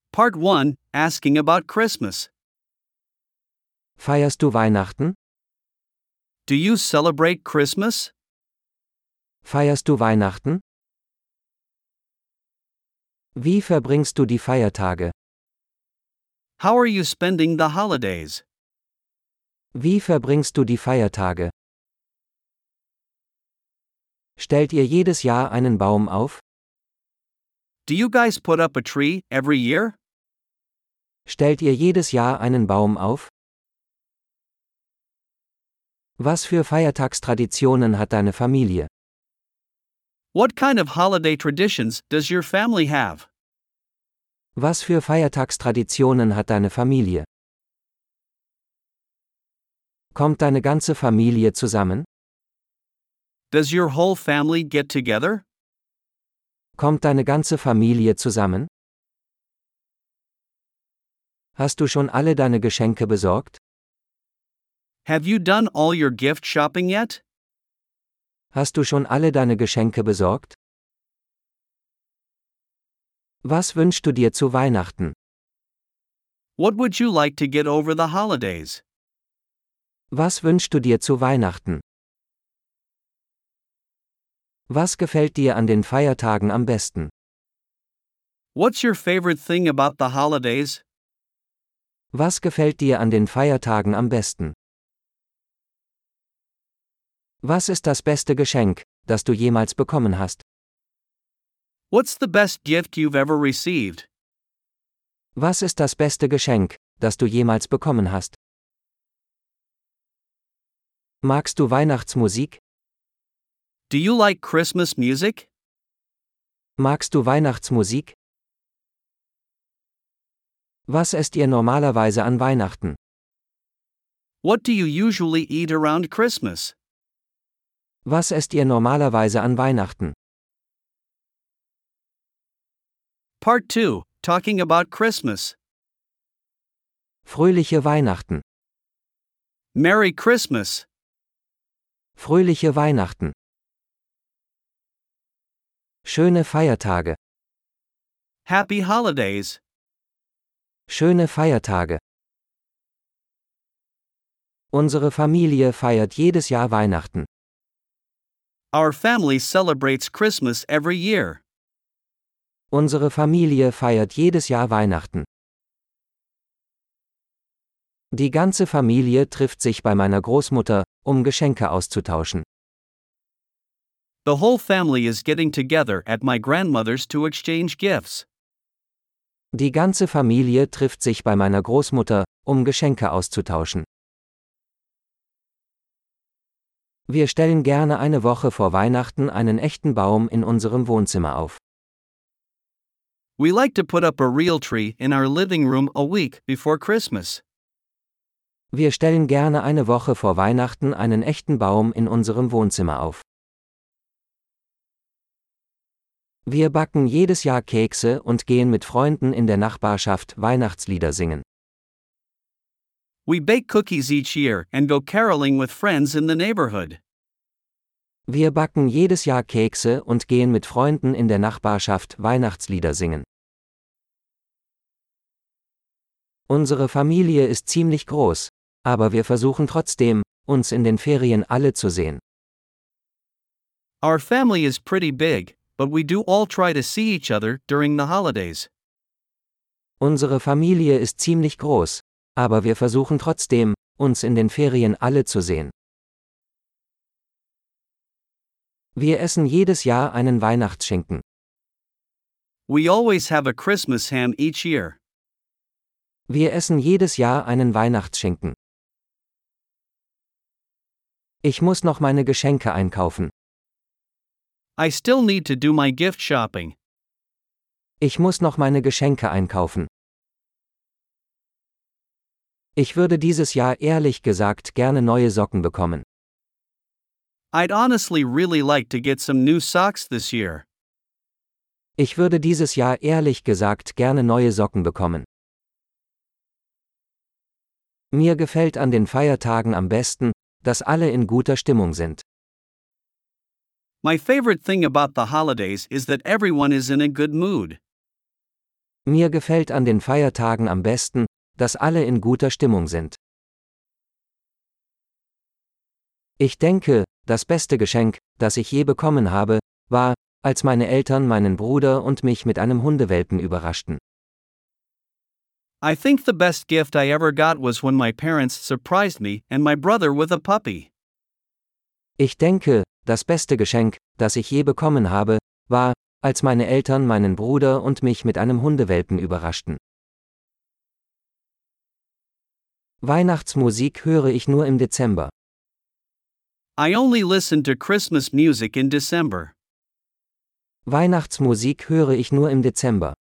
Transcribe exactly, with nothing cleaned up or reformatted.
Part one, Asking about Christmas. Feierst du Weihnachten? Do you celebrate Christmas? Feierst du Weihnachten? Wie verbringst du die Feiertage? How are you spending the holidays? Wie verbringst du die Feiertage? Stellt ihr jedes Jahr einen Baum auf? Do you guys put up a tree every year? Stellt ihr jedes Jahr einen Baum auf? Was für Feiertagstraditionen hat deine Familie? What kind of holiday traditions does your family have? Was für Feiertagstraditionen hat deine Familie? Kommt deine ganze Familie zusammen? Does your whole family get together? Kommt deine ganze Familie zusammen? Hast du schon alle deine Geschenke besorgt? Have you done all your gift shopping yet? Hast du schon alle deine Geschenke besorgt? Was wünschst du dir zu Weihnachten? What would you like to get over the holidays? Was wünschst du dir zu Weihnachten? Was gefällt dir an den Feiertagen am besten? What's your favorite thing about the holidays? Was gefällt dir an den Feiertagen am besten? Was ist das beste Geschenk, das du jemals bekommen hast? What's the best gift you've ever received? Was ist das beste Geschenk, das du jemals bekommen hast? Magst du Weihnachtsmusik? Do you like Christmas music? Magst du Weihnachtsmusik? Was esst ihr normalerweise an Weihnachten? What do you usually eat around Christmas? Was esst ihr normalerweise an Weihnachten? Part two, Talking about Christmas. Fröhliche Weihnachten. Merry Christmas. Fröhliche Weihnachten. Schöne Feiertage. Happy holidays. Schöne Feiertage. Unsere Familie feiert jedes Jahr Weihnachten. Our family celebrates Christmas every year. Unsere Familie feiert jedes Jahr Weihnachten. Die ganze Familie trifft sich bei meiner Großmutter, um Geschenke auszutauschen. The whole family is getting together at my grandmother's to exchange gifts. Die ganze Familie trifft sich bei meiner Großmutter, um Geschenke auszutauschen. Wir stellen gerne eine Woche vor Weihnachten einen echten Baum in unserem Wohnzimmer auf. We like to put up a real tree in our living room a week before Christmas. Wir stellen gerne eine Woche vor Weihnachten einen echten Baum in unserem Wohnzimmer auf. Wir backen jedes Jahr Kekse und gehen mit Freunden in der Nachbarschaft Weihnachtslieder singen. We bake cookies each year and go caroling with friends in the neighborhood. Wir backen jedes Jahr Kekse und gehen mit Freunden in der Nachbarschaft Weihnachtslieder singen. Unsere Familie ist ziemlich groß, aber wir versuchen trotzdem, uns in den Ferien alle zu sehen. Our family is pretty big, but we do all try to see each other during the holidays. Unsere Familie ist ziemlich groß, aber wir versuchen trotzdem, uns in den Ferien alle zu sehen. Wir essen jedes Jahr einen Weihnachtsschinken. We always have a Christmas ham each year. Wir essen jedes Jahr einen Weihnachtsschinken. Ich muss noch meine Geschenke einkaufen. I still need to do my gift shopping. Ich muss noch meine Geschenke einkaufen. Ich würde dieses Jahr ehrlich gesagt gerne neue Socken bekommen. I'd honestly really like to get some new socks this year. Ich würde dieses Jahr ehrlich gesagt gerne neue Socken bekommen. Mir gefällt an den Feiertagen am besten, dass alle in guter Stimmung sind. My favorite thing about the holidays is that everyone is in a good mood. Mir gefällt an den Feiertagen am besten, dass alle in guter Stimmung sind. Ich denke, das beste Geschenk, das ich je bekommen habe, war, als meine Eltern meinen Bruder und mich mit einem Hundewelpen überraschten. I think the best gift I ever got was when my parents surprised me and my brother with a puppy. Ich denke, das beste Geschenk, das ich je bekommen habe, war, als meine Eltern meinen Bruder und mich mit einem Hundewelpen überraschten. Weihnachtsmusik höre ich nur im Dezember. I only listen to Christmas music in December. Weihnachtsmusik höre ich nur im Dezember.